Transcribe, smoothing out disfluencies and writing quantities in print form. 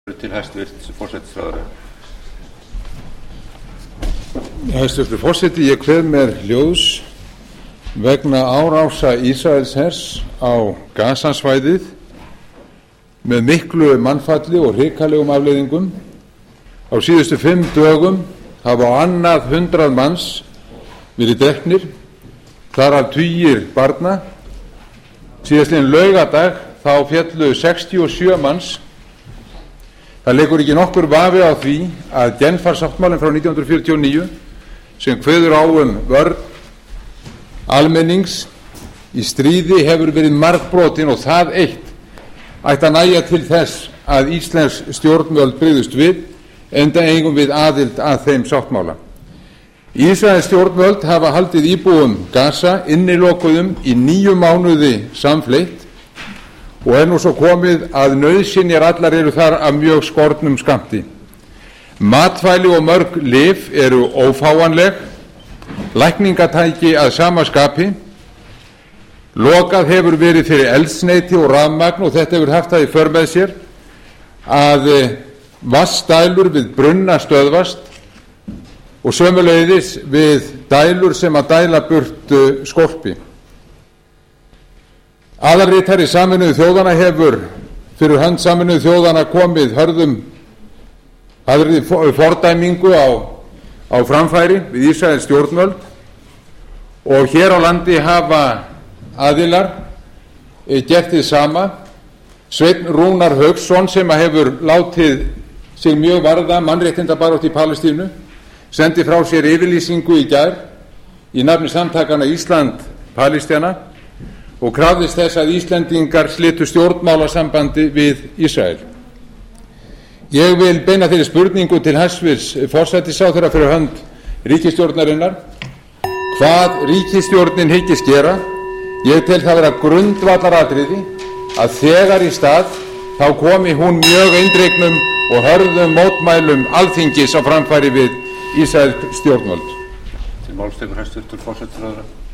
til hæstvirts forsætisráðherra. Hæstvirtur forseti, ég kveð mér ljóðs vegna árása Ísraelshers á Gaza-svæðið með miklu mannfalli og hrikalegum afleiðingum. Á síðustu 5 dögum hafa á annað 100 manns verið drepnir, þar af tugir barna. Síðastliðinn laugardag þá féllu 67 manns. Það leikur ekki nokkur vafi á því að Genfarsáttmálinn frá 1949 sem kveður á vörn almennings í stríði hefur verið margbrotin og það eitt ætti að nægja til þess að íslensk stjórnvöld brygðust við, enda eigum við aðild að þeim sáttmála. Ísraels stjórnvöld hafa haldið íbúum Gaza innilokuðum í 9 mánuði samfleytt og nú svo komið að nauðsynjar allar eru þar af mjög skornum skammti. Matvæli og mörg lyf eru ófáanleg, lækningatæki að sama skapi. Lokað hefur verið fyrir eldsneyti og rafmagn og þetta hefur haft það í för með sér að vatnsdælur við brunna stöðvast og sömuleiðis við dælur sem að dæla burt skorpi. Aðalritari Sameinuðu þjóðanna hefur fyrir hönd Sameinuðu þjóðanna komið harðri fordæmingu á framfæri við Ísraels stjórnvöld og hér á landi hafa aðilar gert hið sama. Sveinn Rúnar Hauksson, sem hefur látið sig mjög varða mannréttindabaráttu í Palestínu, sendi frá sér yfirlýsingu í gær í nafni samtakanna Ísland-Palestína og krafðist þess að Íslendingar slitu stjórnmálasambandi við Ísrael. Ég vil beina þeirri spurningu til hæstvirts forsætisráðherra fyrir hönd ríkisstjórnarinnar hvað ríkisstjórnin hyggist gera. Ég tel það vera grundvallaratriði að þegar í stað þá komi hún mjög eindregnum og hörðum mótmælum Alþingis á framfæri við Ísraels stjórnvöld. Til máls tekur hæstvirtur forsætisráðherra.